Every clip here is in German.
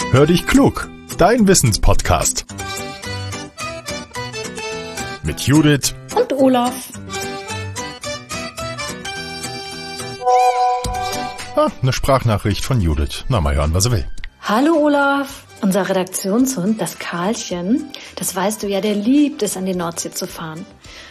Hör dich klug, dein Wissenspodcast. Mit Judith und Olaf. Eine Sprachnachricht von Judith. Na, mal hören, was er will. Hallo Olaf. Unser Redaktionshund, das Karlchen, das weißt du ja, der liebt es, an die Nordsee zu fahren.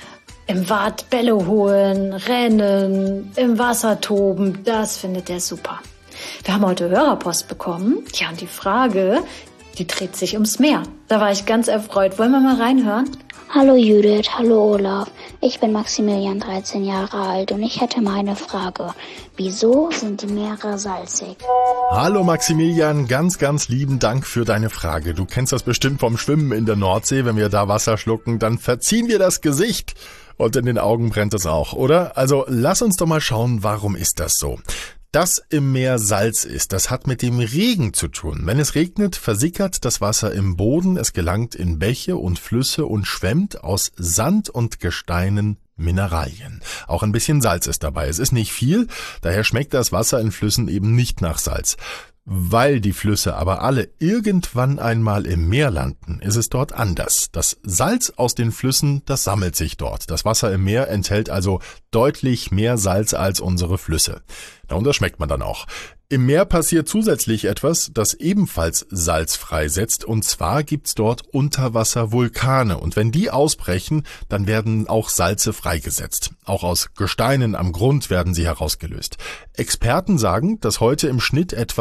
Im Wad Bälle holen, rennen, im Wasser toben, das findet er super. Wir haben heute Hörerpost bekommen. Ja, und die Frage, die dreht sich ums Meer. Da war ich ganz erfreut. Wollen wir mal reinhören? Hallo Judith, hallo Olaf. Ich bin Maximilian, 13 Jahre alt und ich hätte mal eine Frage. Wieso sind die Meere salzig? Hallo Maximilian, ganz, ganz lieben Dank für deine Frage. Du kennst das bestimmt vom Schwimmen in der Nordsee. Wenn wir da Wasser schlucken, dann verziehen wir das Gesicht. Und in den Augen brennt es auch, oder? Also lass uns doch mal schauen, warum ist das so? Dass im Meer Salz ist, das hat mit dem Regen zu tun. Wenn es regnet, versickert das Wasser im Boden, es gelangt in Bäche und Flüsse und schwemmt aus Sand und Gesteinen Mineralien. Auch ein bisschen Salz ist dabei. Es ist nicht viel, daher schmeckt das Wasser in Flüssen eben nicht nach Salz. Weil die Flüsse aber alle irgendwann einmal im Meer landen, ist es dort anders. Das Salz aus den Flüssen, das sammelt sich dort. Das Wasser im Meer enthält also deutlich mehr Salz als unsere Flüsse. Und das schmeckt man dann auch. Im Meer passiert zusätzlich etwas, das ebenfalls Salz freisetzt, und zwar gibt's dort Unterwasservulkane, und wenn die ausbrechen, dann werden auch Salze freigesetzt. Auch aus Gesteinen am Grund werden sie herausgelöst. Experten sagen, dass heute im Schnitt etwa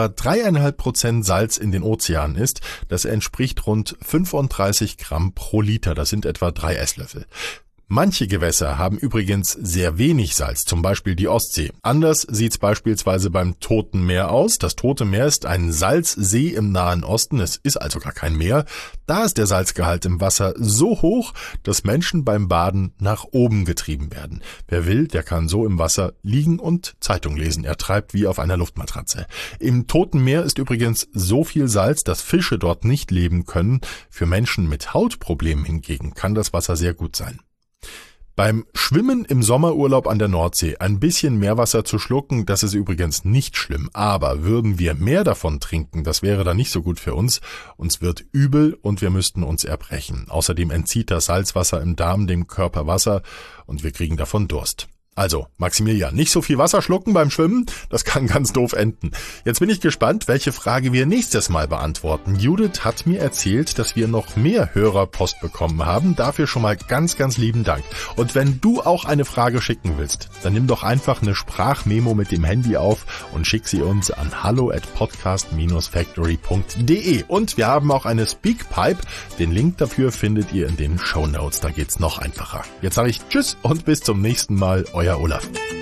3,5% Salz in den Ozeanen ist. Das entspricht rund 35 Gramm pro Liter, das sind etwa 3 Esslöffel. Manche Gewässer haben übrigens sehr wenig Salz, zum Beispiel die Ostsee. Anders sieht's beispielsweise beim Toten Meer aus. Das Tote Meer ist ein Salzsee im Nahen Osten, es ist also gar kein Meer. Da ist der Salzgehalt im Wasser so hoch, dass Menschen beim Baden nach oben getrieben werden. Wer will, der kann so im Wasser liegen und Zeitung lesen. Er treibt wie auf einer Luftmatratze. Im Toten Meer ist übrigens so viel Salz, dass Fische dort nicht leben können. Für Menschen mit Hautproblemen hingegen kann das Wasser sehr gut sein. Beim Schwimmen im Sommerurlaub an der Nordsee ein bisschen Meerwasser zu schlucken, das ist übrigens nicht schlimm. Aber würden wir mehr davon trinken, das wäre dann nicht so gut für uns. Uns wird übel und wir müssten uns erbrechen. Außerdem entzieht das Salzwasser im Darm dem Körper Wasser und wir kriegen davon Durst. Also, Maximilian, nicht so viel Wasser schlucken beim Schwimmen, das kann ganz doof enden. Jetzt bin ich gespannt, welche Frage wir nächstes Mal beantworten. Judith hat mir erzählt, dass wir noch mehr Hörerpost bekommen haben. Dafür schon mal ganz, ganz lieben Dank. Und wenn du auch eine Frage schicken willst, dann nimm doch einfach eine Sprachmemo mit dem Handy auf und schick sie uns an hallo@podcast-factory.de. Und wir haben auch eine Speakpipe. Den Link dafür findet ihr in den Shownotes. Da geht's noch einfacher. Jetzt sage ich Tschüss und bis zum nächsten Mal. Euer Olaf.